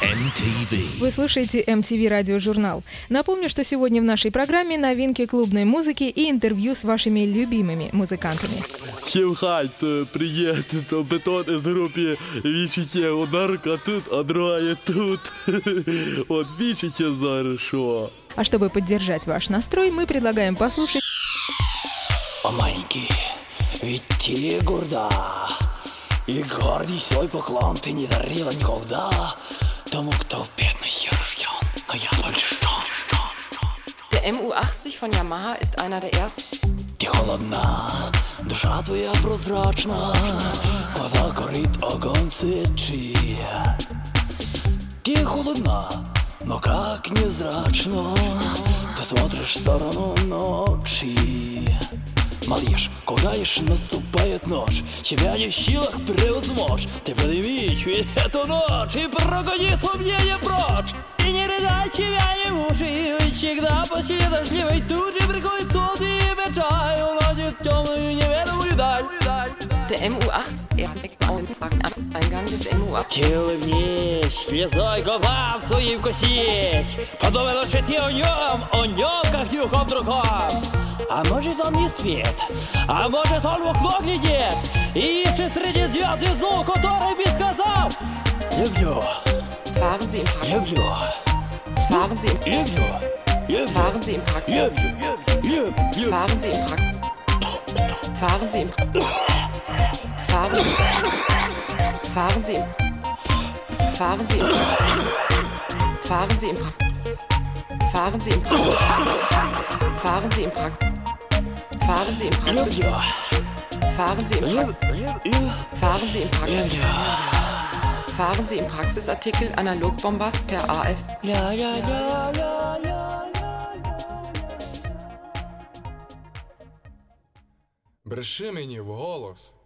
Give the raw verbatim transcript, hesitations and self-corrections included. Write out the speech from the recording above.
эм ти ви. Вы слушаете эм ти ви радиожурнал. Напомню, что сегодня в нашей программе новинки клубной музыки и интервью с вашими любимыми музыкантами. Всем хайт, привет, это Бетон из группы «Вичите ударка тут, а другая тут». Вот Вичите зараз шо. А чтобы поддержать ваш настрой, мы предлагаем послушать... О, маленький, ведь ты горда, и гордый свой поклон ты не дарила никогда тому, кто в бедности рожден, но я польщен. Der эм ю achtzig von Yamaha ist einer der ersten. Ты холодна, душа твоя прозрачна, глаза горит огонь свечи. Ты холодна, но как невзрачно ты смотришь в сторону ночи. Малыш, когда лишь наступает ночь, тебя не в силах превозмочь. Ты подними эту ночь и прогони сомнения прочь. И не рыдай тебя не мучай, ведь всегда почти дождливой тут же приходит солнце и вечай уносит темную неведомую даль. Der эм ю achtzig Eingang des эм ю achtzig. Ты улыбнись, слезой губам своим косить. Подумай лучше ты о нем, о нем, как ни о ком другом. А может он не свет, а может он в окно глядит и ищет среди звезд звук, который бы сказал: люблю, Fahren Sie im Praxis. люблю, Fahren Sie im люблю, люблю, Fahren Sie im Praxis. люблю, люблю, люблю. Fahren Sie im Praxis. Fahren Sie im Fahren Sie Fahren Sie im Fahren Sie im Fahren Sie im Fahren Sie im Fahren Sie im Praxis. Fahren Sie im Praxis. Люблю, Fahren Sie im люблю, люблю, Fahren Sie im Praxis. люблю. Fahren Sie im Praxisartikel Analogbombast per A F. Ля, ля, ля, ля, ля. Бреши мені в голос.